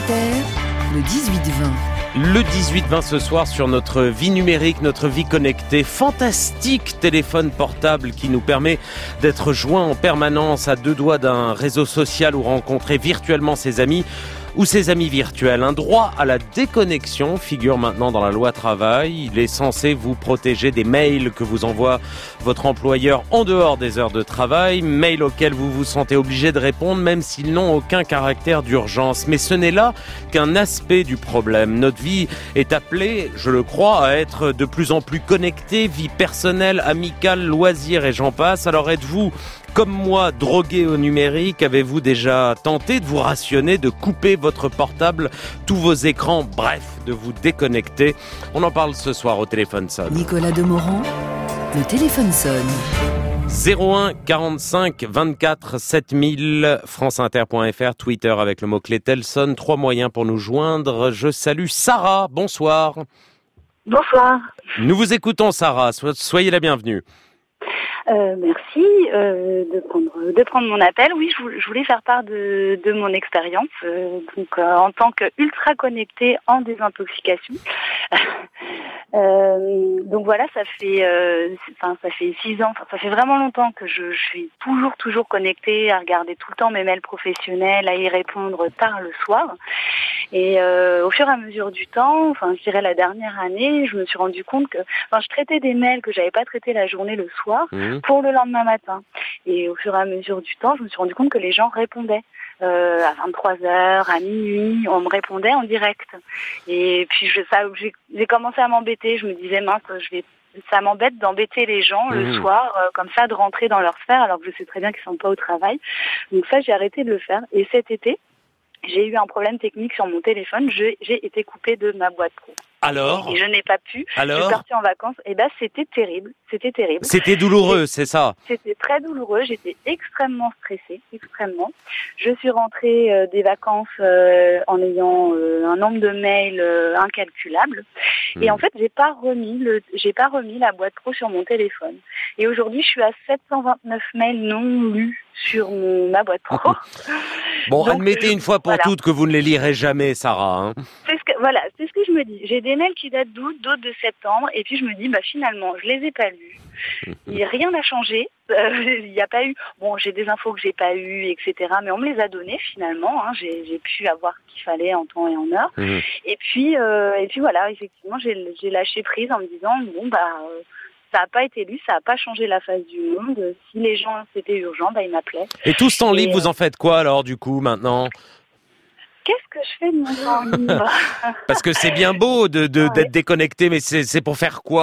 Inter, le 18-20. Le 18-20 ce soir sur notre vie numérique, notre vie connectée. Fantastique téléphone portable qui nous permet d'être joints en permanence à deux doigts d'un réseau social ou rencontrer virtuellement ses amis ou ses amis virtuels. Un droit à la déconnexion figure maintenant dans la loi travail. Il est censé vous protéger des mails que vous envoie votre employeur en dehors des heures de travail, mails auxquels vous vous sentez obligé de répondre même s'ils n'ont aucun caractère d'urgence. Mais ce n'est là qu'un aspect du problème. Notre vie est appelée, je le crois, à être de plus en plus connectée, vie personnelle, amicale, loisirs et j'en passe. Alors êtes-vous comme moi, drogué au numérique, avez-vous déjà tenté de vous rationner, de couper votre portable, tous vos écrans, bref, de vous déconnecter? On en parle ce soir au téléphone sonne. Nicolas Demorand, le téléphone sonne. 01 45 24 7000, franceinter.fr, Twitter avec le mot-clé Telson. 3 moyens pour nous joindre. Je salue Sarah, bonsoir. Bonsoir. Nous vous écoutons Sarah, soyez la bienvenue. Merci de prendre mon appel. Oui, je voulais faire part de mon expérience en tant qu'ultra connectée en désintoxication. Donc voilà, ça fait 6 ans, ça fait vraiment longtemps que je suis toujours connectée, à regarder tout le temps mes mails professionnels, à y répondre tard le soir. Et au fur et à mesure du temps, je dirais la dernière année, je me suis rendu compte que je traitais des mails que j'avais pas traités la journée le soir pour le lendemain matin. Et au fur et à mesure du temps, je me suis rendu compte que les gens répondaient. À 23h, à minuit, on me répondait en direct. Et puis j'ai commencé à m'embêter. Je me disais mince, ça m'embête d'embêter les gens le soir, comme ça, de rentrer dans leur sphère, alors que je sais très bien qu'ils sont pas au travail. Donc ça, j'ai arrêté de le faire. Et cet été, j'ai eu un problème technique sur mon téléphone. J'ai été coupée de ma boîte pro. Alors ? Et je n'ai pas pu. Je suis partie en vacances. Et c'était terrible. C'était douloureux, c'est ça ? C'était très douloureux. J'étais extrêmement stressée, extrêmement. Je suis rentrée des vacances en ayant un nombre de mails incalculable. Et en fait, j'ai pas remis la boîte pro sur mon téléphone. Et aujourd'hui, je suis à 729 mails non lus sur ma boîte pro. Bon, donc, admettez une fois pour toutes que vous ne les lirez jamais, Sarah. C'est ce que je me dis. J'ai des mails qui datent d'août, d'autres de septembre, et puis je me dis, finalement, je les ai pas lus. Rien n'a changé. Il n'y a pas eu. Bon, j'ai des infos que j'ai pas eues, etc. Mais on me les a données finalement. J'ai pu avoir ce qu'il fallait en temps et en heure. Et puis voilà, effectivement, j'ai lâché prise en me disant ça n'a pas été lu, ça n'a pas changé la face du monde. Si les gens, c'était urgent, ils m'appelaient. Et tout ce temps libre, vous en faites quoi alors du coup maintenant ? Qu'est-ce que je fais de mon temps libre ? Parce que c'est bien beau d'être déconnecté, mais c'est pour faire quoi ?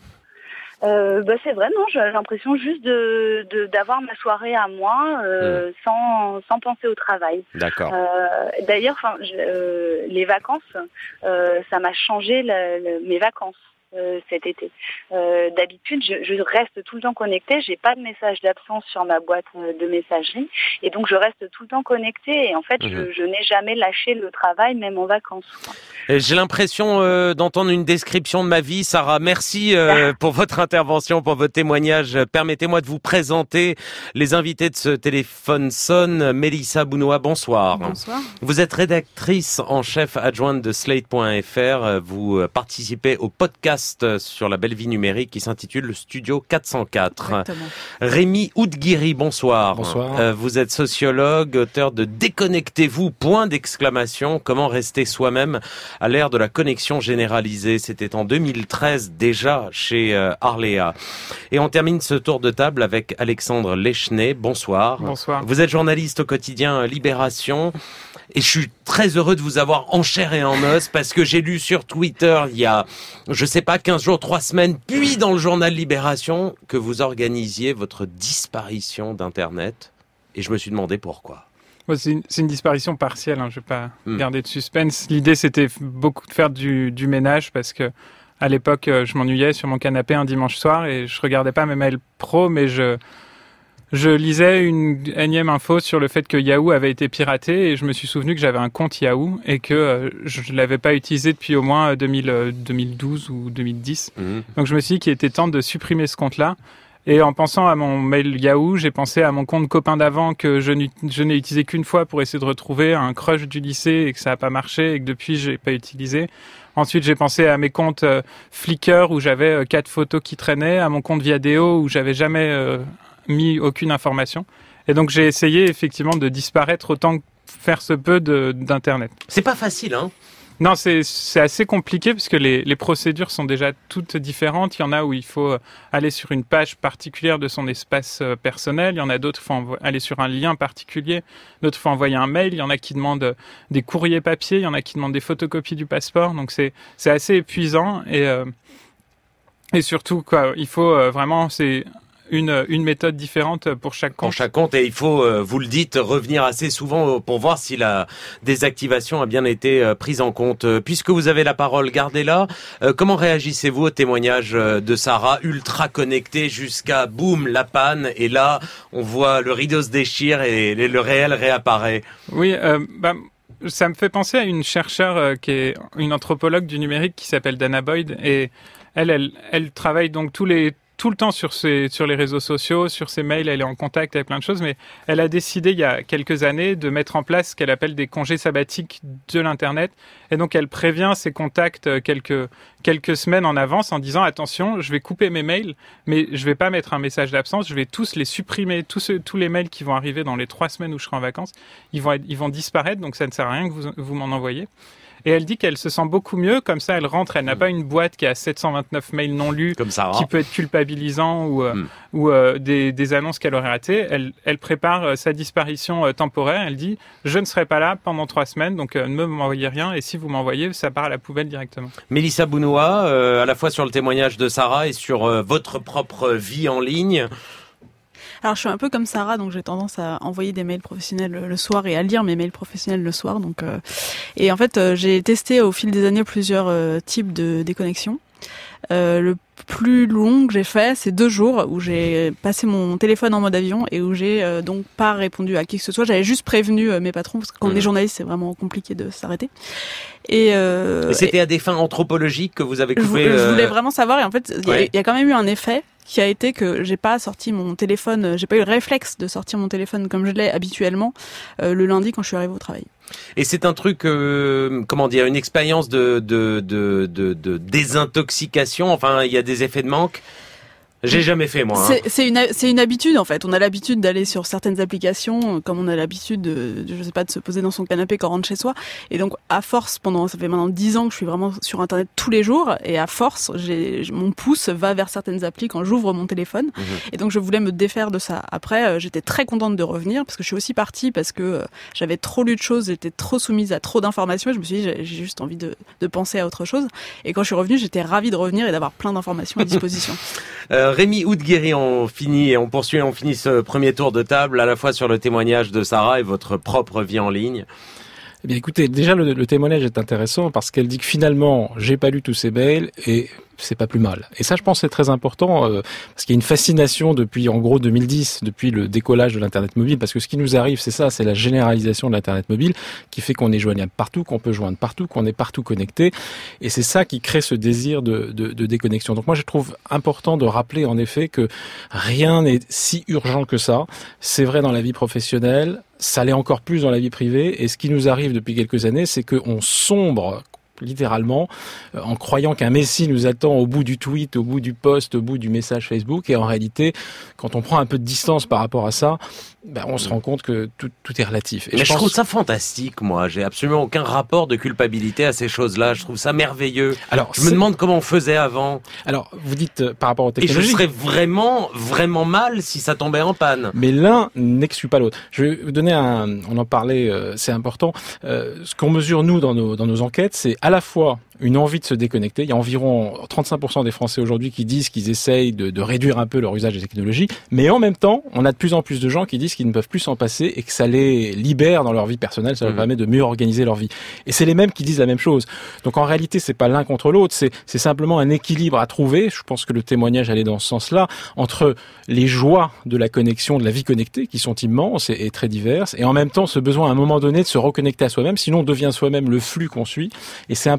C'est vrai, non, j'ai l'impression juste d'avoir ma soirée à moi sans penser au travail. D'accord. D'ailleurs, les vacances, ça m'a changé mes vacances. Cet été. D'habitude, je reste tout le temps connectée. J'ai pas de message d'absence sur ma boîte de messagerie, et donc je reste tout le temps connectée. Et en fait, je n'ai jamais lâché le travail, même en vacances. J'ai l'impression d'entendre une description de ma vie, Sarah. Merci pour votre intervention, pour votre témoignage. Permettez-moi de vous présenter les invités de ce téléphone sonne. Mélissa Bounois, bonsoir. Bonsoir. Vous êtes rédactrice en chef adjointe de Slate.fr. Vous participez au podcast sur la belle vie numérique qui s'intitule le Studio 404. Exactement. Rémi Oudguiri, bonsoir. Bonsoir. Vous êtes sociologue, auteur de Déconnectez-vous, point d'exclamation, comment rester soi-même à l'ère de la connexion généralisée. C'était en 2013 déjà chez Arléa. Et on termine ce tour de table avec Alexandre Leschnay. Bonsoir. Bonsoir. Vous êtes journaliste au quotidien Libération. Et je suis très heureux de vous avoir en chair et en os parce que j'ai lu sur Twitter il y a, 15 jours, 3 semaines, puis dans le journal Libération, que vous organisiez votre disparition d'Internet. Et je me suis demandé pourquoi. C'est une disparition partielle, je ne vais pas garder de suspense. L'idée, c'était beaucoup de faire du ménage parce que à l'époque, je m'ennuyais sur mon canapé un dimanche soir et je regardais pas mes mails pro, mais je lisais une énième info sur le fait que Yahoo avait été piraté et je me suis souvenu que j'avais un compte Yahoo et que je l'avais pas utilisé depuis au moins 2012 ou 2010. Donc je me suis dit qu'il était temps de supprimer ce compte-là. Et en pensant à mon mail Yahoo, j'ai pensé à mon compte copain d'avant que je n'ai utilisé qu'une fois pour essayer de retrouver un crush du lycée et que ça n'a pas marché et que depuis j'ai pas utilisé. Ensuite, j'ai pensé à mes comptes Flickr où j'avais 4 photos qui traînaient, à mon compte Viadeo où j'avais jamais mis aucune information. Et donc j'ai essayé effectivement de disparaître autant que faire se peut d'internet. C'est pas facile, hein? Non, c'est assez compliqué puisque les procédures sont déjà toutes différentes. Il y en a où il faut aller sur une page particulière de son espace personnel. Il y en a d'autres, il faut aller sur un lien particulier. D'autres, il faut envoyer un mail. Il y en a qui demandent des courriers papier. Il y en a qui demandent des photocopies du passeport. Donc c'est assez épuisant et surtout quoi, il faut vraiment une méthode différente pour chaque compte. Pour chaque compte, et il faut, vous le dites, revenir assez souvent pour voir si la désactivation a bien été prise en compte. Puisque vous avez la parole, gardez-la. Comment réagissez-vous au témoignage de Sarah, ultra connectée jusqu'à boum, la panne, et là, on voit le rideau se déchire et le réel réapparaît? Oui, ça me fait penser à une chercheure qui est une anthropologue du numérique qui s'appelle Dana Boyd, et elle travaille donc tout le temps sur les réseaux sociaux, sur ses mails, elle est en contact avec plein de choses, mais elle a décidé il y a quelques années de mettre en place ce qu'elle appelle des congés sabbatiques de l'Internet. Et donc elle prévient ses contacts quelques semaines en avance en disant attention, je vais couper mes mails, mais je vais pas mettre un message d'absence, je vais tous les supprimer, tous les mails qui vont arriver dans les 3 semaines où je serai en vacances, ils vont disparaître, donc ça ne sert à rien que vous m'en envoyez. Et elle dit qu'elle se sent beaucoup mieux, comme ça elle rentre, elle n'a pas une boîte qui a 729 mails non lus, qui peut être culpabilisant ou des annonces qu'elle aurait ratées. Elle prépare sa disparition temporaire, elle dit « je ne serai pas là pendant 3 semaines, donc ne m'envoyez rien, et si vous m'envoyez, ça part à la poubelle directement ». Mélissa Bounoua, à la fois sur le témoignage de Sarah et sur votre propre vie en ligne. Alors je suis un peu comme Sarah, donc j'ai tendance à envoyer des mails professionnels le soir et à lire mes mails professionnels le soir. Donc et en fait j'ai testé au fil des années plusieurs types de déconnexion. Le plus long que j'ai fait, c'est 2 jours où j'ai passé mon téléphone en mode avion et où j'ai donc pas répondu à qui que ce soit. J'avais juste prévenu mes patrons parce que quand on est journaliste, c'est vraiment compliqué de s'arrêter. Et c'était à des fins anthropologiques que vous avez coupé. Je voulais vraiment savoir, et en fait, il y a quand même eu un effet qui a été que j'ai pas sorti mon téléphone, j'ai pas eu le réflexe de sortir mon téléphone comme je l'ai habituellement le lundi quand je suis arrivée au travail. Et c'est un truc, une expérience de désintoxication. Enfin, il y a des effets de manque. J'ai jamais fait, moi. C'est une habitude, en fait. On a l'habitude d'aller sur certaines applications, comme on a l'habitude de se poser dans son canapé quand on rentre chez soi. Et donc, à force, ça fait maintenant 10 ans que je suis vraiment sur Internet tous les jours. Et à force, mon pouce va vers certaines applis quand j'ouvre mon téléphone. Mmh. Et donc, je voulais me défaire de ça. Après, j'étais très contente de revenir parce que je suis aussi partie parce que j'avais trop lu de choses, j'étais trop soumise à trop d'informations. Et je me suis dit, j'ai juste envie de penser à autre chose. Et quand je suis revenue, j'étais ravie de revenir et d'avoir plein d'informations à disposition. Rémi Oudguéry, on finit ce premier tour de table à la fois sur le témoignage de Sarah et votre propre vie en ligne. Eh bien, écoutez, déjà le témoignage est intéressant parce qu'elle dit que finalement, j'ai pas lu tous ces mails et c'est pas plus mal. Et ça, je pense, c'est très important parce qu'il y a une fascination depuis, en gros, 2010, depuis le décollage de l'Internet mobile, parce que ce qui nous arrive, c'est ça, c'est la généralisation de l'Internet mobile qui fait qu'on est joignable partout, qu'on peut joindre partout, qu'on est partout connecté. Et c'est ça qui crée ce désir de déconnexion. Donc moi, je trouve important de rappeler, en effet, que rien n'est si urgent que ça. C'est vrai dans la vie professionnelle, ça l'est encore plus dans la vie privée. Et ce qui nous arrive depuis quelques années, c'est qu'on sombre littéralement, en croyant qu'un messie nous attend au bout du tweet, au bout du post, au bout du message Facebook. Et en réalité, quand on prend un peu de distance par rapport à ça, on se rend compte que tout est relatif. Et mais je trouve ça fantastique, moi. J'ai absolument aucun rapport de culpabilité à ces choses-là. Je trouve ça merveilleux. Alors, je me demande comment on faisait avant. Alors, vous dites par rapport aux technologies. Et je serais vraiment, vraiment mal si ça tombait en panne. Mais l'un n'exclut pas l'autre. Je vais vous donner on en parlait, c'est important. Ce qu'on mesure, nous, dans nos enquêtes, c'est à la fois une envie de se déconnecter. Il y a environ 35% des Français aujourd'hui qui disent qu'ils essayent de réduire un peu leur usage des technologies, mais en même temps, on a de plus en plus de gens qui disent qu'ils ne peuvent plus s'en passer et que ça les libère dans leur vie personnelle, ça leur permet de mieux organiser leur vie. Et c'est les mêmes qui disent la même chose. Donc en réalité, c'est pas l'un contre l'autre, c'est simplement un équilibre à trouver. Je pense que le témoignage allait dans ce sens-là, entre les joies de la connexion, de la vie connectée, qui sont immenses et très diverses, et en même temps ce besoin à un moment donné de se reconnecter à soi-même, sinon on devient soi-même le flux qu'on suit. Et c'est un peu ça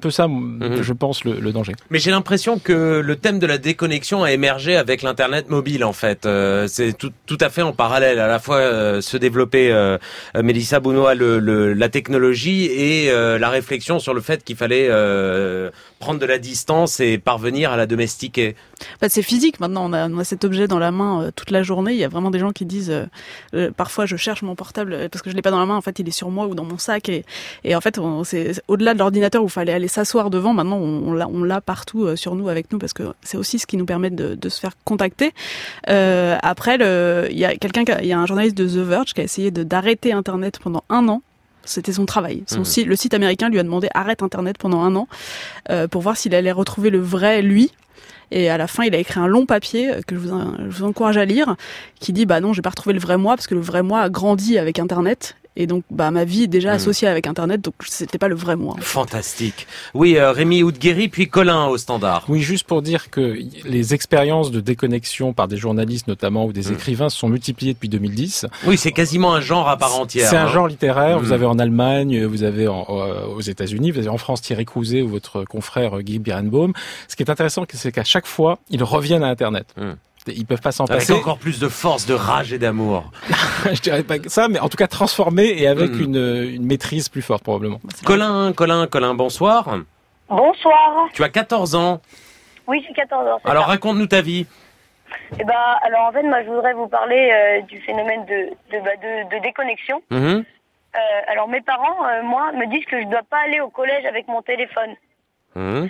je pense, le danger. Mais j'ai l'impression que le thème de la déconnexion a émergé avec l'Internet mobile, en fait. C'est tout à fait en parallèle. À la fois se développer, Mélissa Bounois, la technologie et la réflexion sur le fait qu'il fallait prendre de la distance et parvenir à la domestiquer. C'est physique maintenant, on a cet objet dans la main toute la journée. Il y a vraiment des gens qui disent parfois je cherche mon portable parce que je l'ai pas dans la main, en fait il est sur moi ou dans mon sac et en fait c'est au-delà de l'ordinateur où il fallait aller s'asseoir devant, maintenant on l'a partout sur nous, avec nous, parce que c'est aussi ce qui nous permet de se faire contacter. Après il y a un journaliste de The Verge qui a essayé d'arrêter Internet pendant 1 an. C'était son travail. Le site américain lui a demandé arrête Internet pendant 1 an pour voir s'il allait retrouver le vrai lui. Et à la fin, il a écrit un long papier que je vous encourage à lire, qui dit non, j'ai pas retrouvé le vrai moi parce que le vrai moi a grandi avec Internet. Et donc, ma vie est déjà associée avec Internet, donc c'était pas le vrai moi. Fantastique. Oui, Rémi Oudguéry, puis Colin au standard. Oui, juste pour dire que les expériences de déconnexion par des journalistes notamment ou des écrivains se sont multipliées depuis 2010. Oui, c'est quasiment un genre à part entière. C'est un genre littéraire. Vous avez en Allemagne, vous avez aux États-Unis, vous avez en France Thierry Crouzet ou votre confrère Guy Birenbaum. Ce qui est intéressant, c'est qu'à chaque fois, ils reviennent à Internet. Ils peuvent pas s'en passer. Avec encore plus de force, de rage et d'amour. Je dirais pas ça, mais en tout cas transformé et avec une maîtrise plus forte probablement. Colin, bonsoir. Bonsoir. Tu as 14 ans. Oui, j'ai 14 ans. Alors raconte-nous ta vie. Alors en fait, moi je voudrais vous parler du phénomène de déconnexion. Alors mes parents, moi, me disent que je dois pas aller au collège avec mon téléphone.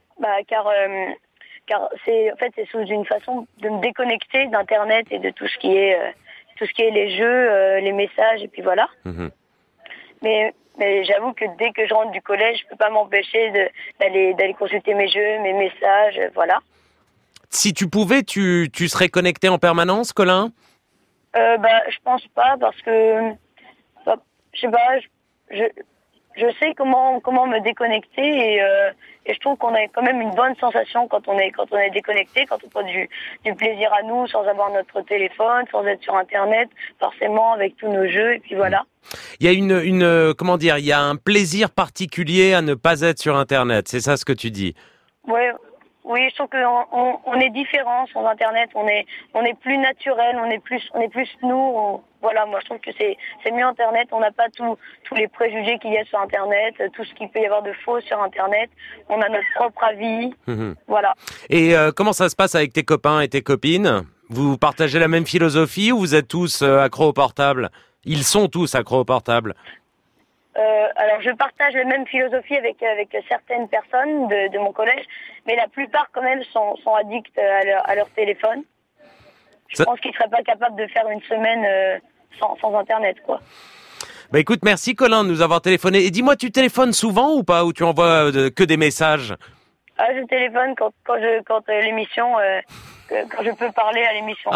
Car c'est sous une façon de me déconnecter d'Internet et de tout ce qui est les jeux, les messages et puis voilà. Mais j'avoue que dès que je rentre du collège, je peux pas m'empêcher d'aller consulter mes jeux, mes messages, voilà. Si tu pouvais, tu serais connecté en permanence, Colin ? Je pense pas, parce que je sais pas, je sais comment me déconnecter et je trouve qu'on a quand même une bonne sensation quand on est déconnecté, quand on prend du plaisir à nous sans avoir notre téléphone, sans être sur Internet, forcément avec tous nos jeux et puis voilà. Il y a il y a un plaisir particulier à ne pas être sur Internet, c'est ça ce que tu dis ? Ouais. Oui, je trouve qu'on est différent sur Internet, on est plus naturel, on est plus nous. Voilà, moi je trouve que c'est mieux Internet, on n'a pas tous les préjugés qu'il y a sur Internet, tout ce qu'il peut y avoir de faux sur Internet, on a notre propre avis, voilà. Et comment ça se passe avec tes copains et tes copines ? Vous partagez la même philosophie ou vous êtes tous accros au portable ? Ils sont tous accros au portable ? Alors je partage la même philosophie avec certaines personnes de mon collège, mais la plupart quand même sont addicts à leur téléphone. Je pense qu'ils seraient pas capables de faire une semaine sans Internet, quoi. Écoute, merci Colin de nous avoir téléphoné. Et dis-moi, tu téléphones souvent ou pas, ou tu envoies que des messages ? Je téléphone quand l'émission, quand je peux parler à l'émission.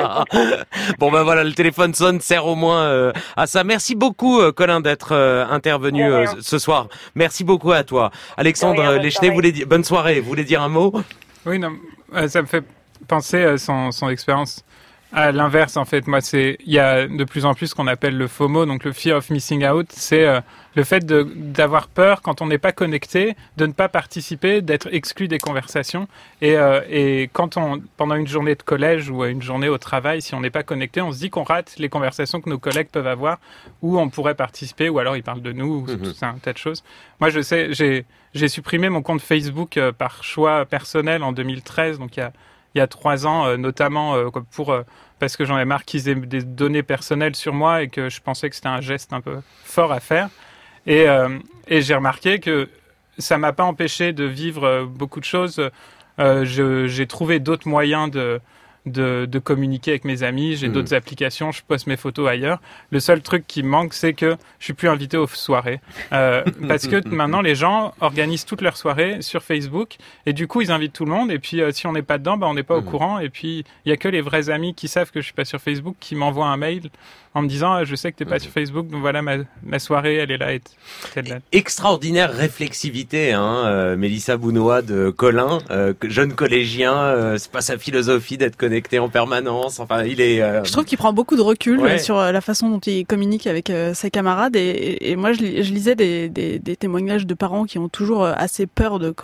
Bon voilà, le téléphone sonne, sert au moins à ça. Merci beaucoup Colin d'être intervenu ce soir. Merci beaucoup à toi. Alexandre Lechenet bonne soirée, voulait dire un mot ? Oui, non, ça me fait penser son expérience. À l'inverse, en fait, moi, il y a de plus en plus ce qu'on appelle le FOMO, donc le Fear of Missing Out. C'est le fait d'avoir peur quand on n'est pas connecté, de ne pas participer, d'être exclu des conversations. Et quand pendant une journée de collège ou une journée au travail, si on n'est pas connecté, on se dit qu'on rate les conversations que nos collègues peuvent avoir, où on pourrait participer, ou alors ils parlent de nous, ou c'est un tas de choses. Moi, je sais, j'ai supprimé mon compte Facebook par choix personnel en 2013, donc il y a 3 ans, notamment parce que j'en ai marre qu'ils aient des données personnelles sur moi et que je pensais que c'était un geste un peu fort à faire. Et j'ai remarqué que ça m'a pas empêché de vivre beaucoup de choses. J'ai trouvé d'autres moyens de communiquer avec mes amis, j'ai d'autres applications, je poste mes photos ailleurs. Le seul truc qui me manque, c'est que je suis plus invité aux soirées. Parce que maintenant, les gens organisent toutes leurs soirées sur Facebook et du coup, ils invitent tout le monde et puis si on n'est pas dedans, on n'est pas au courant et puis il y a que les vrais amis qui savent que je suis pas sur Facebook qui m'envoient un mail en me disant je sais que t'es pas sur Facebook, donc voilà ma soirée, elle est là et telle date. Extraordinaire réflexivité, Mélissa Bounois de Colin, jeune collégien, c'est pas sa philosophie d'être connecté connecté en permanence. Enfin, il est. Je trouve qu'il prend beaucoup de recul sur la façon dont il communique avec ses camarades. Et moi, je lisais des témoignages de parents qui ont toujours assez peur de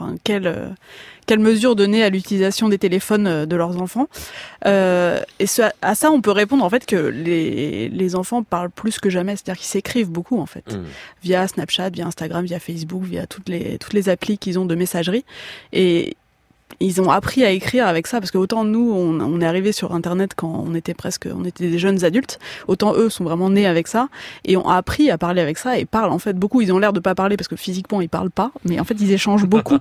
quelles mesures donner à l'utilisation des téléphones de leurs enfants. Et à ça, on peut répondre en fait que les enfants parlent plus que jamais, c'est-à-dire qu'ils s'écrivent beaucoup en fait, via Snapchat, via Instagram, via Facebook, via toutes les applis qu'ils ont de messagerie. Et ils ont appris à écrire avec ça, parce que autant nous, on est arrivés sur Internet quand on était des jeunes adultes, autant eux sont vraiment nés avec ça, et ont appris à parler avec ça, et parlent en fait beaucoup. Ils ont l'air de pas parler parce que physiquement ils parlent pas, mais en fait ils échangent beaucoup.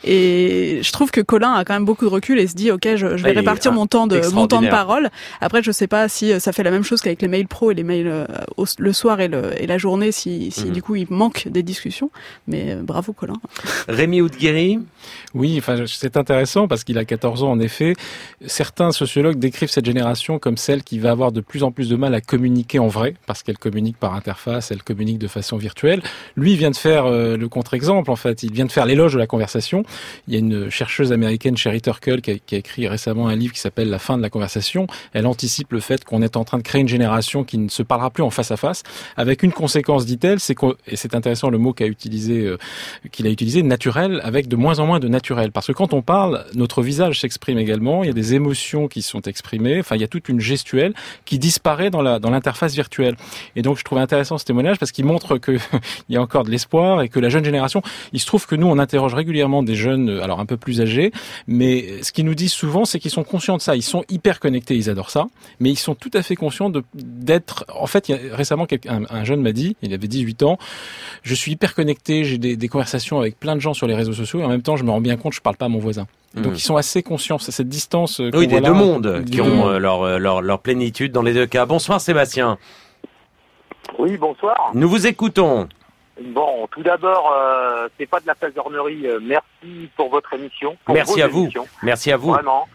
Et je trouve que Colin a quand même beaucoup de recul et se dit ok, je vais répartir mon temps de parole. Après, je sais pas si ça fait la même chose qu'avec les mails pro et les mails le soir et la journée, si du coup il manque des discussions. Mais bravo Colin. Rémi Oudguéry. Oui, enfin c'est intéressant parce qu'il a 14 ans en effet. Certains sociologues décrivent cette génération comme celle qui va avoir de plus en plus de mal à communiquer en vrai, parce qu'elle communique par interface, elle communique de façon virtuelle. Lui, il vient de faire le contre-exemple en fait. Il vient de faire l'éloge de la conversation. Il y a une chercheuse américaine, Sherry Turkle, qui a écrit récemment un livre qui s'appelle La fin de la conversation. Elle anticipe le fait qu'on est en train de créer une génération qui ne se parlera plus en face à face, avec une conséquence, dit-elle, et c'est intéressant le mot qu'il a utilisé, naturel, avec de moins en moins de naturel. Parce que quand on parle, notre visage s'exprime également, il y a des émotions qui sont exprimées, enfin il y a toute une gestuelle qui disparaît dans l'interface virtuelle. Et donc je trouve intéressant ce témoignage parce qu'il montre que il y a encore de l'espoir et que la jeune génération, il se trouve que nous on interroge régulièrement des jeunes, alors un peu plus âgés, mais ce qu'ils nous disent souvent c'est qu'ils sont conscients de ça, ils sont hyper connectés, ils adorent ça, mais ils sont tout à fait conscients d'être, en fait récemment un jeune m'a dit, il avait 18 ans, je suis hyper connecté, j'ai des conversations avec plein de gens sur les réseaux sociaux et en même temps je me rends bien compte que je parle pas à mon voisin. Donc ils sont assez conscients, c'est cette distance. Oui, des deux mondes qui ont leur plénitude dans les deux cas. Bonsoir Sébastien. Oui, bonsoir. Nous vous écoutons. Bon, tout d'abord, c'est pas de la flagornerie. Merci pour votre émission. Merci à vous. Merci à vous. Vraiment.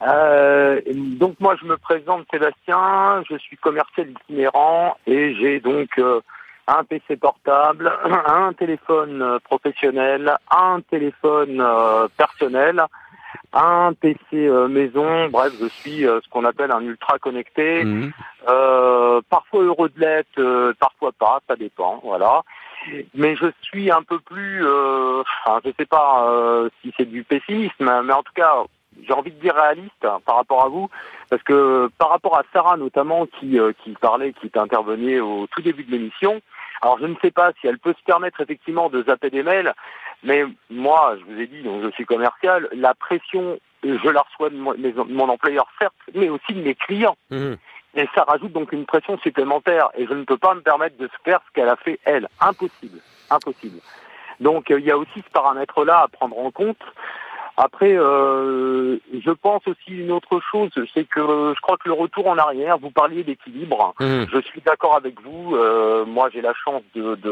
Donc moi, je me présente Sébastien. Je suis commercial itinérant et j'ai donc un PC portable, un téléphone professionnel, un téléphone personnel, un PC maison. Bref, je suis ce qu'on appelle un ultra connecté. Parfois heureux de l'être, parfois pas, ça dépend. Voilà. Mais je suis un peu plus, je sais pas si c'est du pessimisme, mais en tout cas, j'ai envie de dire réaliste par rapport à vous, parce que par rapport à Sarah notamment qui était intervenue au tout début de l'émission. Alors je ne sais pas si elle peut se permettre effectivement de zapper des mails, mais moi, je vous ai dit, donc je suis commercial, la pression, je la reçois de mon employeur certes, mais aussi de mes clients. Et ça rajoute donc une pression supplémentaire, et je ne peux pas me permettre de faire ce qu'elle a fait elle. Impossible. Donc il y a aussi ce paramètre-là à prendre en compte. Après, je pense aussi une autre chose, c'est que je crois que le retour en arrière, vous parliez d'équilibre, je suis d'accord avec vous, moi j'ai la chance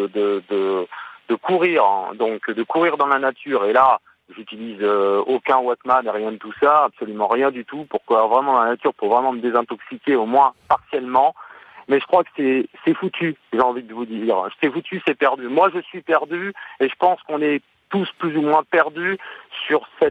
de courir, donc de courir dans la nature, et là, j'utilise aucun Walkman et rien de tout ça, absolument rien du tout, pour courir vraiment dans la nature, pour vraiment me désintoxiquer, au moins partiellement. Mais je crois que c'est foutu, j'ai envie de vous dire. C'est foutu, c'est perdu. Moi, je suis perdu, et je pense qu'on est tous plus ou moins perdus sur cette...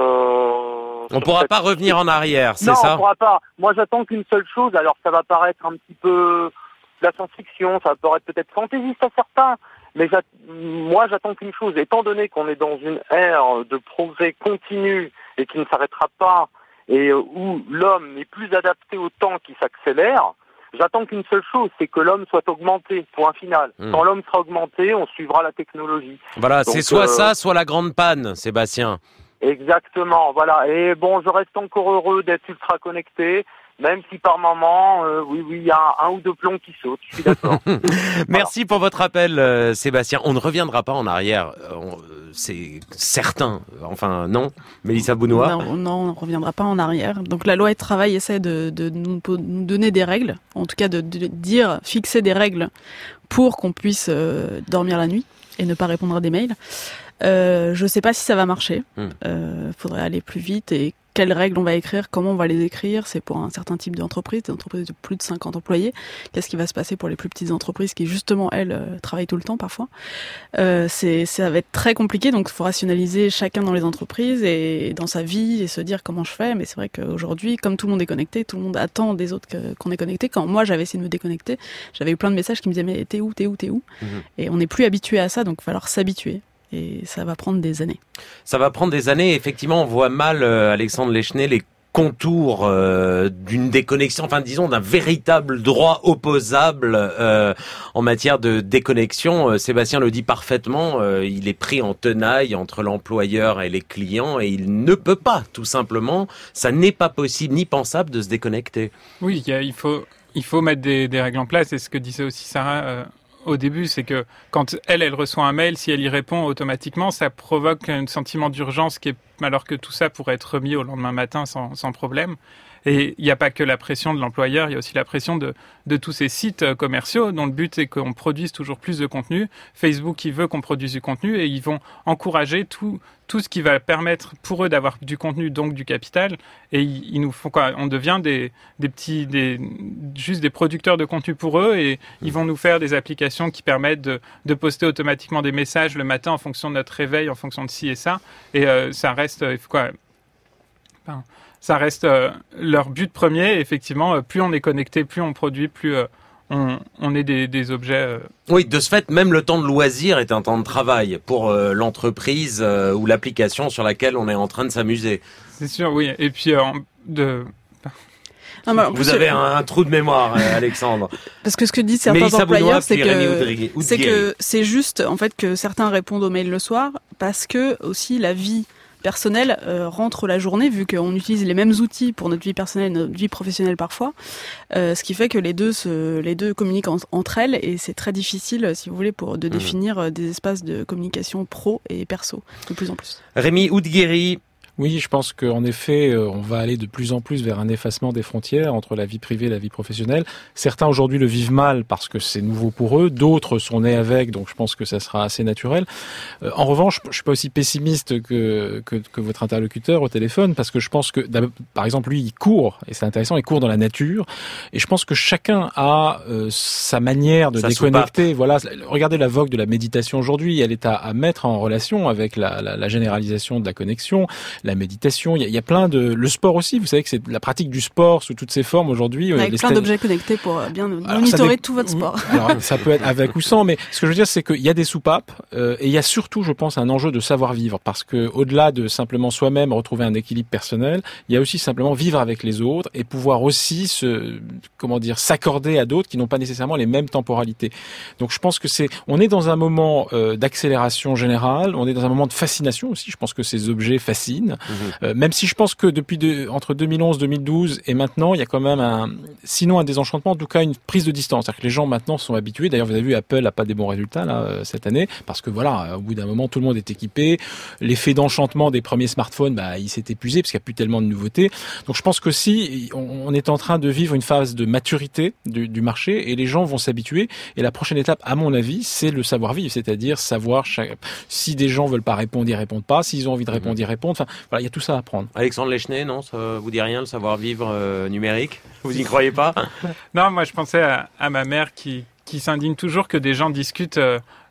on pourra pas revenir en arrière, c'est ça ? Non, on pourra pas. Moi, j'attends qu'une seule chose. Alors, ça va paraître un petit peu de la science-fiction, ça va paraître peut-être fantaisiste à certains, mais moi, j'attends qu'une chose. Étant donné qu'on est dans une ère de progrès continu et qui ne s'arrêtera pas, et où l'homme n'est plus adapté au temps qui s'accélère, j'attends qu'une seule chose, c'est que l'homme soit augmenté, point final. Quand l'homme sera augmenté, on suivra la technologie. Voilà, donc, c'est soit ça, soit la grande panne, Sébastien. Exactement, voilà. Et bon, je reste encore heureux d'être ultra connecté, même si par moment, oui, il y a un ou deux plombs qui sautent, je suis d'accord. Merci pour votre appel, Sébastien. On ne reviendra pas en arrière, c'est certain. Enfin, non, Mélissa Bounois. Non, on ne reviendra pas en arrière. Donc la loi E-Travail essaie de nous donner des règles, en tout cas de fixer des règles pour qu'on puisse dormir la nuit et ne pas répondre à des mails. Je sais pas si ça va marcher. Faudrait aller plus vite et quelles règles on va écrire, comment on va les écrire. C'est pour un certain type d'entreprise, des entreprises de plus de 50 employés. Qu'est-ce qui va se passer pour les plus petites entreprises qui, justement, elles, travaillent tout le temps parfois. Ça va être très compliqué, donc il faut rationaliser chacun dans les entreprises et dans sa vie et se dire comment je fais. Mais c'est vrai qu'aujourd'hui, comme tout le monde est connecté, tout le monde attend des autres qu'on est connecté. Quand moi, j'avais essayé de me déconnecter, j'avais eu plein de messages qui me disaient « mais t'es où ?» Et on n'est plus habitué à ça, donc il va falloir s'habituer. Et ça va prendre des années. Ça va prendre des années. Effectivement, on voit mal, Alexandre Lèchenet, les contours d'une déconnexion, enfin disons d'un véritable droit opposable en matière de déconnexion. Sébastien le dit parfaitement, il est pris en tenaille entre l'employeur et les clients et il ne peut pas, tout simplement, ça n'est pas possible ni pensable de se déconnecter. Oui, il faut mettre des règles en place, et ce que disait aussi Sarah au début, c'est que quand elle reçoit un mail, si elle y répond automatiquement, ça provoque un sentiment d'urgence alors que tout ça pourrait être remis au lendemain matin sans problème. Et il n'y a pas que la pression de l'employeur, il y a aussi la pression de tous ces sites commerciaux dont le but est qu'on produise toujours plus de contenu. Facebook, il veut qu'on produise du contenu et ils vont encourager tout ce qui va permettre pour eux d'avoir du contenu, donc du capital. Et ils nous font quoi ? On devient juste des producteurs de contenu pour eux et ils vont nous faire des applications qui permettent de poster automatiquement des messages le matin en fonction de notre réveil, en fonction de ci et ça. Et ça reste ça reste leur but premier. Effectivement, plus on est connecté, plus on produit, plus on est des objets. Oui, de ce fait, même le temps de loisir est un temps de travail pour l'entreprise ou l'application sur laquelle on est en train de s'amuser. C'est sûr, oui. Et puis vous avez un trou de mémoire, Alexandre. Parce que ce que disent certains employeurs, c'est que c'est juste en fait que certains répondent aux mails le soir parce que aussi la vie personnelle rentre la journée, vu qu'on utilise les mêmes outils pour notre vie personnelle et notre vie professionnelle parfois, ce qui fait que les deux communiquent entre elles et c'est très difficile, si vous voulez, de définir des espaces de communication pro et perso de plus en plus. Rémi Oudguéry. Oui, je pense qu'en effet, on va aller de plus en plus vers un effacement des frontières entre la vie privée et la vie professionnelle. Certains aujourd'hui le vivent mal parce que c'est nouveau pour eux, d'autres sont nés avec, donc je pense que ça sera assez naturel. En revanche, je suis pas aussi pessimiste que votre interlocuteur au téléphone, parce que je pense que, par exemple, lui, il court, et c'est intéressant, il court dans la nature, et je pense que chacun a sa manière de déconnecter. Soupape. Voilà, regardez la vogue de la méditation aujourd'hui, elle est à mettre en relation avec la généralisation de la connexion, la méditation, il y a plein le sport aussi, vous savez que c'est la pratique du sport sous toutes ses formes aujourd'hui. Avec plein d'objets connectés pour bien monitorer tout votre sport. Alors ça peut être avec ou sans, mais ce que je veux dire c'est qu'il y a des soupapes et il y a surtout, je pense, un enjeu de savoir-vivre, parce que au-delà de simplement soi-même retrouver un équilibre personnel, il y a aussi simplement vivre avec les autres et pouvoir aussi s'accorder à d'autres qui n'ont pas nécessairement les mêmes temporalités. Donc je pense que on est dans un moment d'accélération générale, on est dans un moment de fascination aussi, je pense que ces objets fascinent. Même si je pense que entre 2011, 2012 et maintenant, il y a quand même sinon un désenchantement, en tout cas une prise de distance. C'est-à-dire que les gens maintenant sont habitués. D'ailleurs, vous avez vu, Apple n'a pas des bons résultats là cette année, parce que voilà, au bout d'un moment, tout le monde est équipé. L'effet d'enchantement des premiers smartphones, il s'est épuisé parce qu'il n'y a plus tellement de nouveautés. Donc je pense qu'aussi, on est en train de vivre une phase de maturité du marché et les gens vont s'habituer. Et la prochaine étape, à mon avis, c'est le savoir-vivre, c'est-à-dire savoir si des gens veulent pas répondre, ils répondent pas. S'ils ont envie de répondre, ils répondent. Enfin, voilà, il y a tout ça à apprendre. Alexandre Lèchenet, non, ça vous dit rien, le savoir-vivre numérique? Vous y croyez pas? Non, moi je pensais à ma mère qui s'indigne toujours que des gens discutent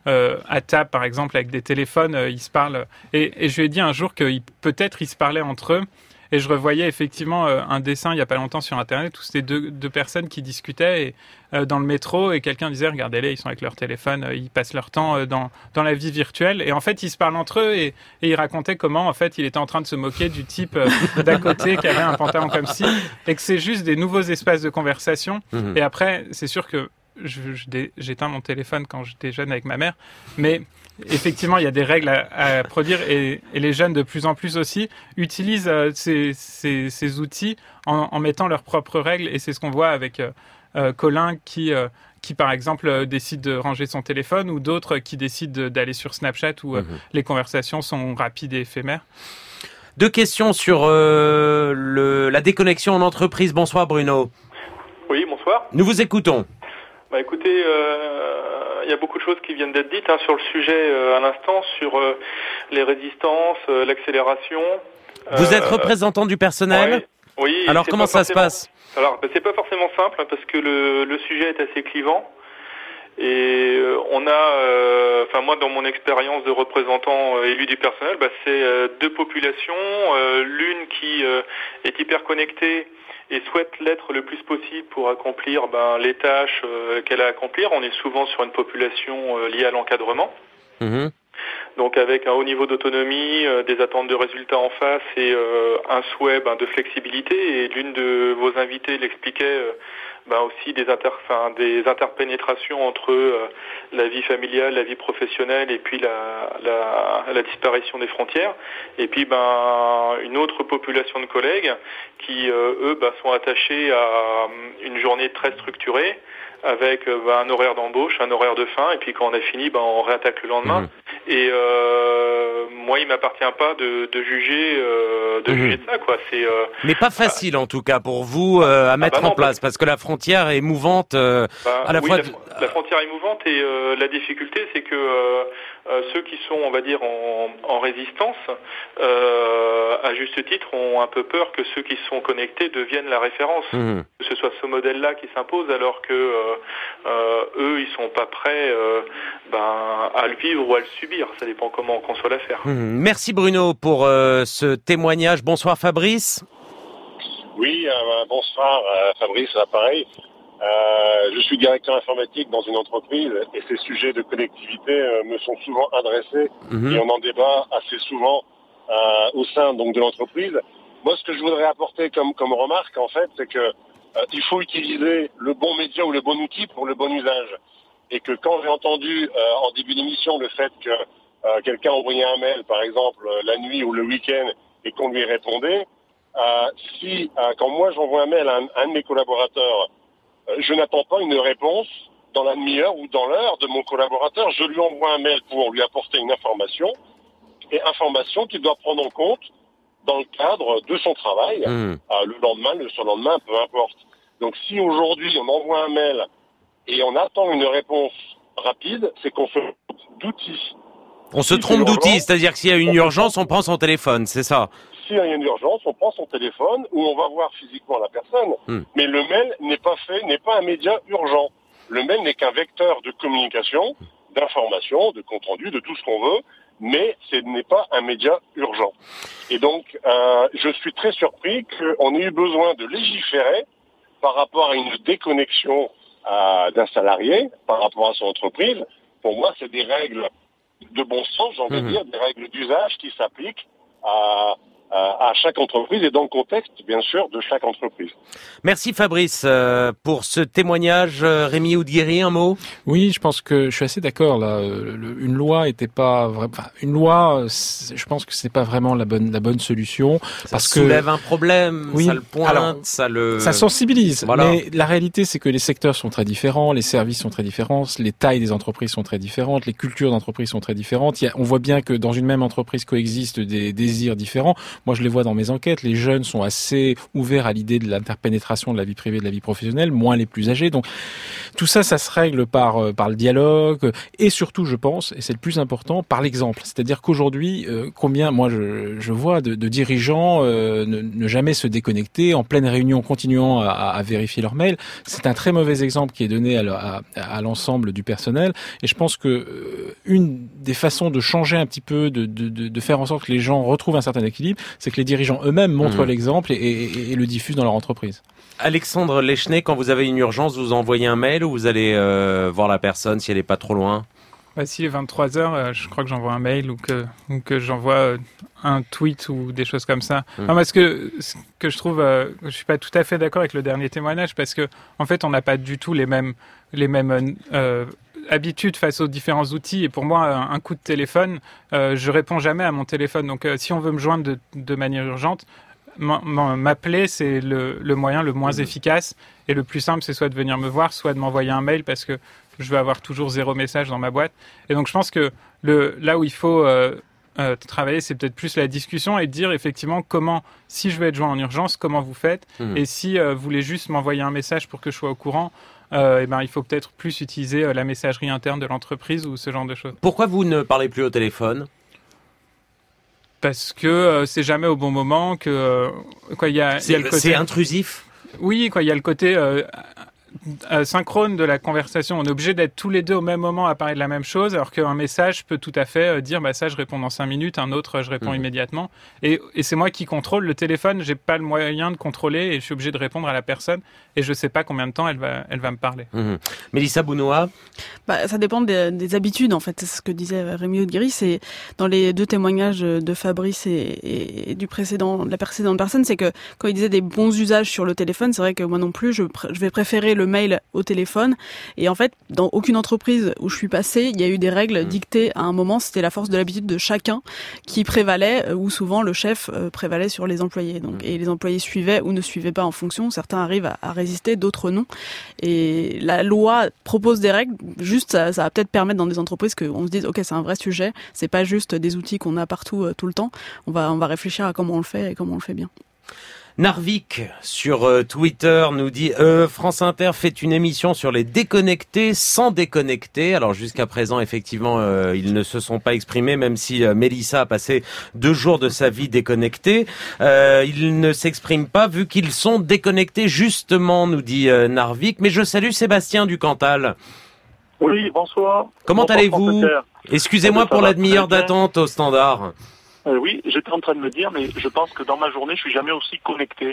à table, par exemple, avec des téléphones, ils se parlent. Et je lui ai dit un jour que peut-être ils se parlaient entre eux. Et je revoyais effectivement un dessin il y a pas longtemps sur Internet où c'était deux personnes qui discutaient dans le métro et quelqu'un disait regardez-les, ils sont avec leur téléphone, ils passent leur temps dans la vie virtuelle et en fait ils se parlent entre eux et ils racontaient comment en fait il était en train de se moquer du type d'à côté qui avait un pantalon comme ci et que c'est juste des nouveaux espaces de conversation. Et après c'est sûr que j'éteins mon téléphone quand j'étais jeune avec ma mère, mais effectivement, il y a des règles à produire et les jeunes de plus en plus aussi utilisent ces outils en mettant leurs propres règles et c'est ce qu'on voit avec Colin qui par exemple décide de ranger son téléphone ou d'autres qui décident d'aller sur Snapchat où les conversations sont rapides et éphémères. Deux questions sur la déconnexion en entreprise. Bonsoir Bruno. Oui, bonsoir. Nous vous écoutons. Écoutez, il y a beaucoup de choses qui viennent d'être dites sur le sujet à l'instant, sur les résistances, l'accélération. Vous êtes représentant du personnel ? Ouais. Oui. Alors comment ça se passe ? Alors, c'est pas forcément simple parce que le sujet est assez clivant. Et on a, moi dans mon expérience de représentant élu du personnel, c'est deux populations, l'une qui est hyper connectée et souhaite l'être le plus possible pour accomplir les tâches qu'elle a à accomplir. On est souvent sur une population liée à l'encadrement. Mmh. Donc avec un haut niveau d'autonomie, des attentes de résultats en face et un souhait de flexibilité. Et l'une de vos invitées l'expliquait aussi des interpénétrations entre la vie familiale, la vie professionnelle et puis la disparition des frontières. Et puis une autre population de collègues qui eux sont attachés à une journée très structurée avec un horaire d'embauche, un horaire de fin, et puis quand on a fini, on réattaque le lendemain. Mmh. Et moi, il m'appartient pas de juger de ça, quoi. C'est mais pas facile en tout cas pour vous à mettre en place, parce que la frontière est mouvante à la fois. La frontière est mouvante et la difficulté, c'est que ceux qui sont, on va dire, en résistance, à juste titre, ont un peu peur que ceux qui sont connectés deviennent la référence. Mmh. Que ce soit ce modèle-là qui s'impose, alors que eux, ils sont pas prêts à le vivre ou à le subir. Ça dépend comment on conçoit l'affaire. Merci Bruno pour ce témoignage. Bonsoir Fabrice. Oui, bonsoir Fabrice, pareil. Je suis directeur informatique dans une entreprise et ces sujets de connectivité me sont souvent adressés et on en débat assez souvent au sein donc de l'entreprise. Moi, ce que je voudrais apporter comme remarque, en fait, c'est que il faut utiliser le bon média ou le bon outil pour le bon usage. Et que quand j'ai entendu en début d'émission le fait que quelqu'un envoyait un mail, par exemple, la nuit ou le week-end, et qu'on lui répondait, quand moi j'envoie un mail à un de mes collaborateurs, je n'attends pas une réponse dans la demi-heure ou dans l'heure de mon collaborateur. Je lui envoie un mail pour lui apporter une information, et information qu'il doit prendre en compte dans le cadre de son travail, le lendemain, le surlendemain, peu importe. Donc si aujourd'hui on envoie un mail et on attend une réponse rapide, c'est qu'on se trompe d'outils. On se trompe d'outils, c'est-à-dire que s'il y a une urgence, on prend son téléphone, c'est ça ? S'il y a une urgence, on prend son téléphone ou on va voir physiquement la personne. Mais le mail n'est pas un média urgent. Le mail n'est qu'un vecteur de communication, d'information, de compte-rendu, de tout ce qu'on veut, mais ce n'est pas un média urgent. Et donc, je suis très surpris qu'on ait eu besoin de légiférer par rapport à une déconnexion d'un salarié par rapport à son entreprise. Pour moi, c'est des règles de bon sens, j'ai envie de dire, des règles d'usage qui s'appliquent à chaque entreprise et dans le contexte, bien sûr, de chaque entreprise. Merci Fabrice pour ce témoignage. Rémi Oudguiri, un mot ? Oui, je pense que je suis assez d'accord là. Une loi était pas vraiment. Enfin, une loi, je pense que c'est pas vraiment la bonne solution parce que soulève un problème, ça le pointe, alors, ça sensibilise. Voilà. Mais la réalité, c'est que les secteurs sont très différents, les services sont très différents, les tailles des entreprises sont très différentes, les cultures d'entreprise sont très différentes. On voit bien que dans une même entreprise coexistent des désirs différents. Moi, je les vois dans mes enquêtes. Les jeunes sont assez ouverts à l'idée de l'interpénétration de la vie privée et de la vie professionnelle, moins les plus âgés. Donc, tout ça, ça se règle par le dialogue et surtout, je pense, et c'est le plus important, par l'exemple. C'est-à-dire qu'aujourd'hui, moi, je vois de dirigeants ne jamais se déconnecter en pleine réunion, continuant à vérifier leurs mails. C'est un très mauvais exemple qui est donné à l'ensemble du personnel. Et je pense que une des façons de changer un petit peu, de faire en sorte que les gens retrouvent un certain équilibre, c'est que les dirigeants eux-mêmes montrent l'exemple et le diffusent dans leur entreprise. Alexandre Lechner, quand vous avez une urgence, vous envoyez un mail ou vous allez voir la personne si elle n'est pas trop loin ? Si il est 23h, je crois que j'envoie un mail ou que j'envoie un tweet ou des choses comme ça. Non, parce que ce que je trouve, je suis pas tout à fait d'accord avec le dernier témoignage parce que en fait, on n'a pas du tout les mêmes habitudes face aux différents outils. Et pour moi, un coup de téléphone, je réponds jamais à mon téléphone. Donc, si on veut me joindre de manière urgente, m'appeler, c'est le moyen le moins efficace. Et le plus simple, c'est soit de venir me voir, soit de m'envoyer un mail parce que je vais avoir toujours 0 message dans ma boîte. Et donc, je pense que là où il faut travailler, c'est peut-être plus la discussion et de dire effectivement comment, si je veux être joint en urgence, comment vous faites. Et si vous voulez juste m'envoyer un message pour que je sois au courant, il faut peut-être plus utiliser la messagerie interne de l'entreprise ou ce genre de choses. Pourquoi vous ne parlez plus au téléphone ? parce que c'est jamais au bon moment, que il y a le côté... C'est intrusif. Oui, il y a le côté synchrone de la conversation. On est obligé d'être tous les deux au même moment à parler de la même chose, alors qu'un message peut tout à fait dire ça je réponds dans 5 minutes, un autre je réponds immédiatement. Et c'est moi qui contrôle le téléphone, j'ai pas le moyen de contrôler et je suis obligé de répondre à la personne et je sais pas combien de temps elle va me parler. Mélissa Bounoua. Ça dépend des habitudes en fait, c'est ce que disait Rémi Aude-Guéry, c'est dans les 2 témoignages de Fabrice et de la précédente personne, c'est que quand il disait des bons usages sur le téléphone, c'est vrai que moi non plus je vais préférer le mail au téléphone. Et en fait, dans aucune entreprise où je suis passée, il y a eu des règles dictées à un moment. C'était la force de l'habitude de chacun qui prévalait, où souvent le chef prévalait sur les employés. Donc, et les employés suivaient ou ne suivaient pas en fonction. Certains arrivent à résister, d'autres non. Et la loi propose des règles. Juste, ça va peut-être permettre dans des entreprises qu'on se dise, ok, c'est un vrai sujet. C'est pas juste des outils qu'on a partout tout le temps. On va réfléchir à comment on le fait et comment on le fait bien. Narvik sur Twitter nous dit France Inter fait une émission sur les déconnectés sans déconnecter. Alors jusqu'à présent, effectivement, ils ne se sont pas exprimés, même si Mélissa a passé 2 jours de sa vie déconnectée. Ils ne s'expriment pas vu qu'ils sont déconnectés justement, nous dit Narvik. Mais je salue Sébastien du Cantal. Oui, bonsoir. Comment allez-vous ? Excusez-moi pour la demi-heure d'attente au standard. Oui, j'étais en train de me dire, mais je pense que dans ma journée, je suis jamais aussi connecté.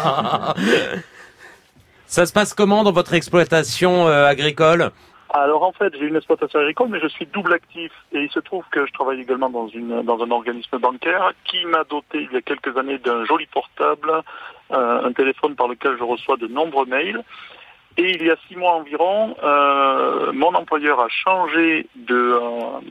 Ça se passe comment dans votre exploitation agricole ? Alors en fait, j'ai une exploitation agricole, mais je suis double actif. Et il se trouve que je travaille également dans un organisme bancaire qui m'a doté il y a quelques années d'un joli portable, un téléphone par lequel je reçois de nombreux mails. Et il y a 6 mois environ, mon employeur a changé de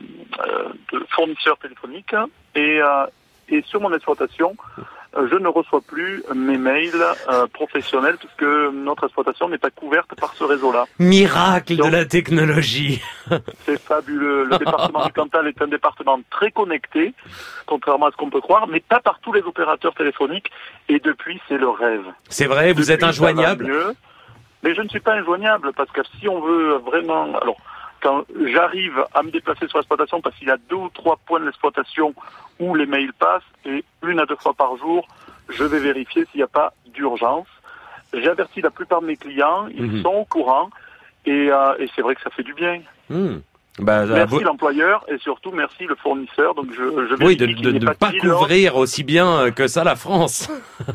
fournisseur téléphonique et sur mon exploitation, je ne reçois plus mes mails professionnels puisque notre exploitation n'est pas couverte par ce réseau-là. Miracle de la technologie. C'est fabuleux. Le département du Cantal est un département très connecté, contrairement à ce qu'on peut croire, mais pas par tous les opérateurs téléphoniques. Et depuis, c'est le rêve. C'est vrai, vous êtes injoignable. Mais je ne suis pas injoignable parce que si on veut vraiment... Alors, quand j'arrive à me déplacer sur l'exploitation parce qu'il y a 2 ou 3 points de l'exploitation où les mails passent et 1 à 2 fois par jour, je vais vérifier s'il n'y a pas d'urgence. J'ai averti la plupart de mes clients, ils sont au courant et c'est vrai que ça fait du bien. Merci l'employeur et surtout merci le fournisseur. Donc je oui, de ne pas couvrir aussi bien que ça la France.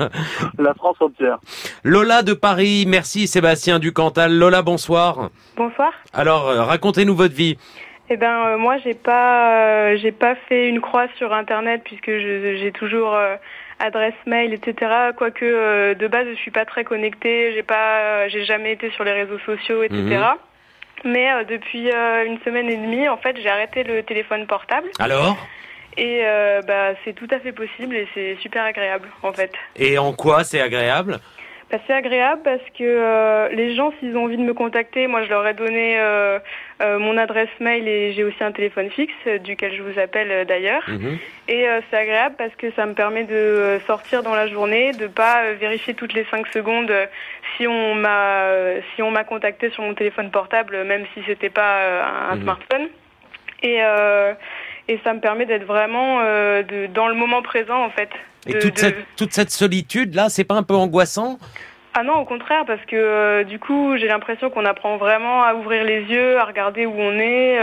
La France entière. Lola de Paris, merci Sébastien du Cantal. Lola, bonsoir. Bonsoir. Alors, racontez-nous votre vie. Eh ben, moi, j'ai pas fait une croix sur Internet puisque j'ai toujours adresse mail, etc. Quoique de base, je suis pas très connectée. J'ai jamais été sur les réseaux sociaux, etc. Mais depuis 1 semaine et demie, en fait, j'ai arrêté le téléphone portable. Alors ? Et c'est tout à fait possible et c'est super agréable, en fait. Et en quoi c'est agréable ? C'est agréable parce que les gens, s'ils ont envie de me contacter, moi je leur ai donné mon adresse mail et j'ai aussi un téléphone fixe duquel je vous appelle d'ailleurs. Et c'est agréable parce que ça me permet de sortir dans la journée, de pas vérifier toutes les 5 secondes si on m'a contacté sur mon téléphone portable, même si c'était pas un smartphone. Et ça me permet d'être vraiment dans le moment présent en fait. Et toute cette solitude là, c'est pas un peu angoissant ? Ah non, au contraire, parce que du coup, j'ai l'impression qu'on apprend vraiment à ouvrir les yeux, à regarder où on est,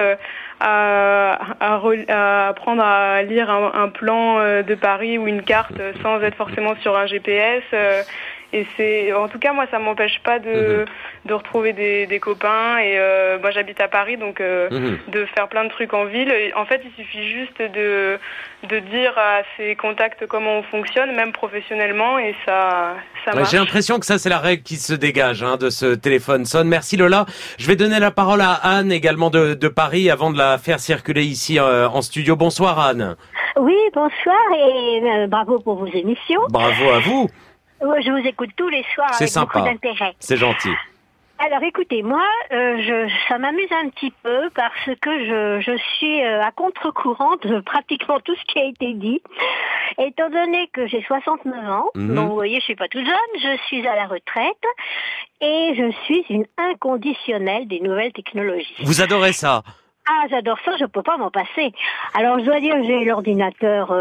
à apprendre à lire un plan de Paris ou une carte sans être forcément sur un GPS. Et c'est, en tout cas, moi, ça m'empêche pas de retrouver des copains. Et moi, j'habite à Paris, donc de faire plein de trucs en ville. Et, en fait, il suffit juste de dire à ses contacts comment on fonctionne, même professionnellement, et ça marche. J'ai l'impression que ça, c'est la règle qui se dégage de ce téléphone sonne. Merci Lola. Je vais donner la parole à Anne, également de Paris, avant de la faire circuler ici en studio. Bonsoir Anne. Oui, bonsoir et bravo pour vos émissions. Bravo à vous. Je vous écoute tous les soirs avec beaucoup d'intérêt. C'est gentil. Alors écoutez, moi, ça m'amuse un petit peu parce que je suis à contre-courant de pratiquement tout ce qui a été dit. Étant donné que j'ai 69 ans, donc vous voyez, je suis pas toute jeune, je suis à la retraite et je suis une inconditionnelle des nouvelles technologies. Vous adorez ça ? Ah, j'adore ça, je peux pas m'en passer. Alors, je dois dire que j'ai l'ordinateur,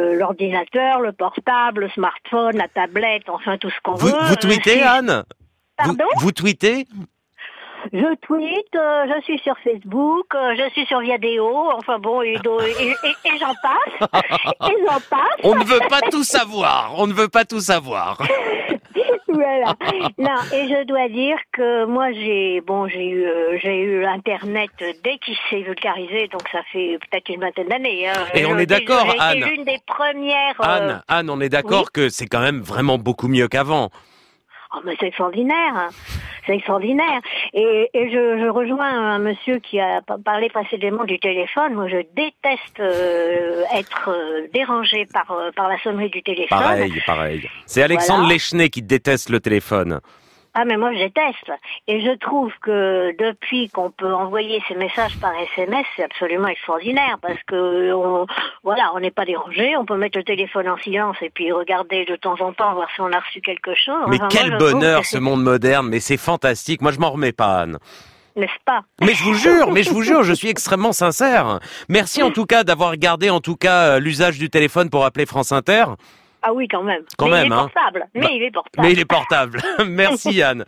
le portable, le smartphone, la tablette, enfin tout ce qu'on veut. Vous tweetez, Anne? Pardon? Vous tweetez? Je tweete, je suis sur Facebook, je suis sur Viadeo, enfin bon, et j'en passe. Et j'en passe. On ne veut pas tout savoir. On ne veut pas tout savoir. Voilà. Non, et je dois dire que moi j'ai eu Internet dès qu'il s'est vulgarisé, donc ça fait peut-être une vingtaine d'années. Et on est d'accord, Anne. C'est l'une des premières. Anne, on est d'accord que c'est quand même vraiment beaucoup mieux qu'avant. Oh, mais c'est extraordinaire, hein. C'est extraordinaire. Et je rejoins un monsieur qui a parlé précédemment du téléphone. Moi, je déteste être dérangé par la sonnerie du téléphone. Pareil. C'est Alexandre Lechner qui déteste le téléphone. Ah, mais moi, je déteste. Et je trouve que depuis qu'on peut envoyer ces messages par SMS, c'est absolument extraordinaire parce que, on n'est pas dérangé. On peut mettre le téléphone en silence et puis regarder de temps en temps, voir si on a reçu quelque chose. Mais quel bonheur, ce monde moderne. Mais c'est fantastique. Moi, je m'en remets pas, Anne. N'est-ce pas? Mais je vous jure, je suis extrêmement sincère. Merci en tout cas d'avoir gardé l'usage du téléphone pour appeler France Inter. Ah oui, quand même. Il est portable. Mais il est portable. Merci Yann.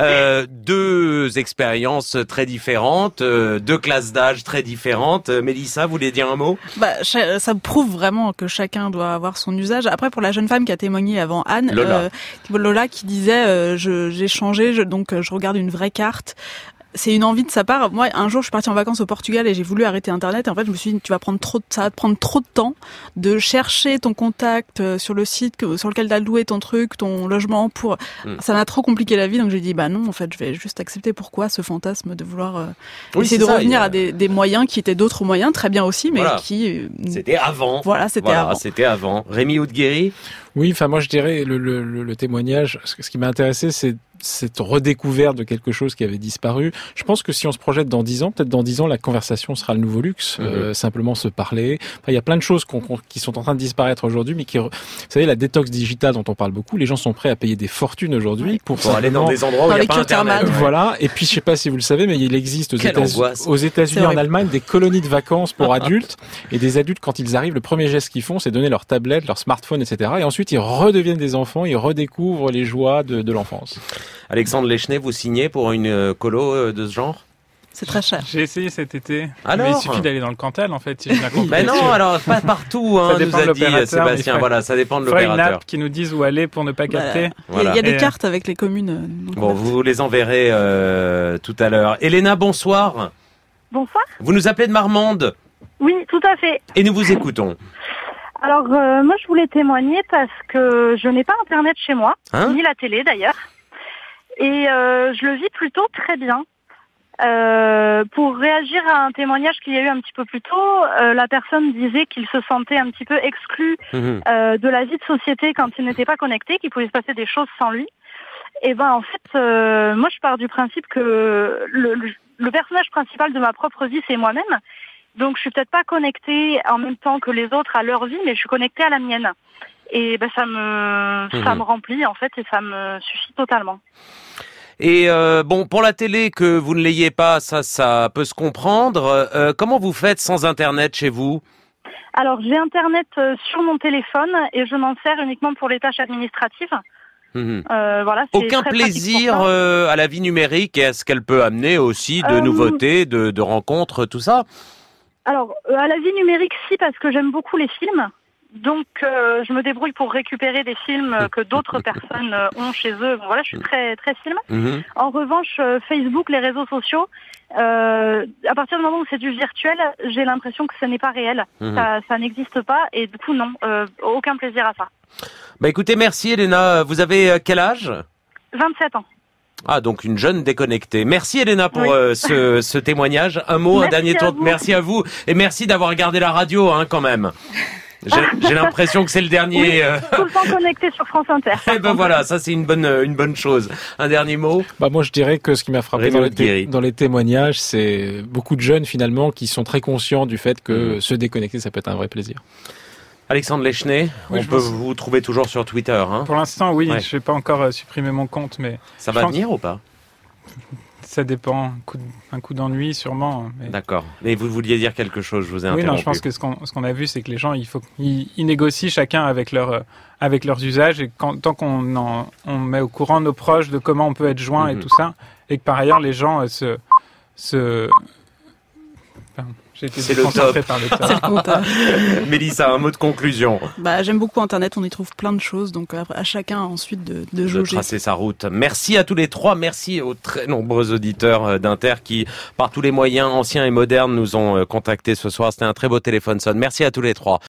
Deux expériences très différentes, deux classes d'âge très différentes. Mélissa, vous voulez dire un mot? Ça prouve vraiment que chacun doit avoir son usage. Après, pour la jeune femme qui a témoigné avant Anne, Lola qui disait j'ai changé, donc je regarde une vraie carte. C'est une envie de sa part. Moi, un jour, je suis partie en vacances au Portugal et j'ai voulu arrêter Internet. Et en fait, je me suis dit, ça va te prendre trop de temps de chercher ton contact sur le site sur lequel t'as loué ton truc, ton logement ça m'a trop compliqué la vie. Donc j'ai dit, non, en fait, je vais juste accepter. Pourquoi ce fantasme de vouloir essayer de revenir à des moyens qui étaient d'autres moyens, très bien aussi, mais qui... C'était avant. C'était avant. Rémi Houdeguéry? Oui, moi je dirais le témoignage, ce qui m'a intéressé, c'est cette redécouverte de quelque chose qui avait disparu. Je pense que si on se projette dans 10 ans, peut-être dans 10 ans, la conversation sera le nouveau luxe, simplement se parler. Il y a plein de choses qui sont en train de disparaître aujourd'hui, mais vous savez, la détox digitale dont on parle beaucoup, les gens sont prêts à payer des fortunes aujourd'hui pour aller dans des endroits où il n'y a pas Internet. Voilà. Et puis, je sais pas si vous le savez, mais il existe aux États-Unis, en Allemagne, des colonies de vacances pour adultes. Et des adultes, quand ils arrivent, le premier geste qu'ils font, c'est donner leur tablette, leur smartphone, etc. Et ensuite, ils redeviennent des enfants, ils redécouvrent les joies de l'enfance. Alexandre Lechner, vous signez pour une colo de ce genre? C'est très cher. J'ai essayé cet été. Alors, mais il suffit d'aller dans le Cantal, en fait, si j'ai bien compris. Mais non, alors, pas partout, ça dépend nous a dit Sébastien. Voilà, ça dépend de l'opérateur. Il faut une app qui nous dise où aller pour ne pas capter. Voilà. Il y a des cartes avec les communes. Bon, vous les enverrez tout à l'heure. Elena, bonsoir. Bonsoir. Vous nous appelez de Marmande? Oui, tout à fait. Et nous vous écoutons. Alors, moi, je voulais témoigner parce que je n'ai pas Internet chez moi, ni la télé d'ailleurs. Et je le vis plutôt très bien. Pour réagir à un témoignage qu'il y a eu un petit peu plus tôt, la personne disait qu'il se sentait un petit peu exclu de la vie de société quand il n'était pas connecté, qu'il pouvait se passer des choses sans lui. Et en fait, moi je pars du principe que le personnage principal de ma propre vie, c'est moi-même. Donc je suis peut-être pas connectée en même temps que les autres à leur vie, mais je suis connectée à la mienne. Et ça me remplit en fait et ça me suffit totalement. Et pour la télé, que vous ne l'ayez pas, ça peut se comprendre. Comment vous faites sans Internet chez vous? Alors, j'ai Internet sur mon téléphone et je m'en sers uniquement pour les tâches administratives. Voilà, aucun plaisir à la vie numérique et à ce qu'elle peut amener aussi de nouveautés, de rencontres, tout ça? Alors, à la vie numérique, si, parce que j'aime beaucoup les films. Donc, je me débrouille pour récupérer des films que d'autres personnes ont chez eux. Voilà, je suis très très film. En revanche, Facebook, les réseaux sociaux, à partir du moment où c'est du virtuel, j'ai l'impression que ce n'est pas réel. Ça n'existe pas et du coup, non, aucun plaisir à ça. Écoutez, merci Elena. Vous avez quel âge? 27 ans. Ah, donc une jeune déconnectée. Merci Elena pour ce témoignage. Un mot, un dernier tour. Merci à vous et merci d'avoir gardé la radio quand même. J'ai l'impression que c'est le dernier. Tout le temps connecté sur France Inter. Voilà, ça c'est une bonne chose. Un dernier mot. Moi je dirais que ce qui m'a frappé dans les témoignages, c'est beaucoup de jeunes finalement qui sont très conscients du fait que se déconnecter, ça peut être un vrai plaisir. Alexandre Lechner, on peut vous trouver toujours sur Twitter. Pour l'instant, oui. Je n'ai pas encore supprimé mon compte, mais ça va venir ou pas? ça dépend. Un coup d'ennui, sûrement. Mais... D'accord. Mais vous vouliez dire quelque chose, je vous ai interrompu. Oui, non, je pense que ce qu'on a vu, c'est que les gens, ils négocient chacun avec leurs usages, et tant qu'on met au courant nos proches de comment on peut être joint et tout ça, et que par ailleurs, les gens j'ai été déconcentré par le temps. C'est le compteur. Mélissa, un mot de conclusion. J'aime beaucoup Internet, on y trouve plein de choses, donc à chacun ensuite de jauger. De tracer sa route. Merci à tous les trois, merci aux très nombreux auditeurs d'Inter qui, par tous les moyens anciens et modernes, nous ont contactés ce soir. C'était un très beau téléphone sonne. Merci à tous les trois.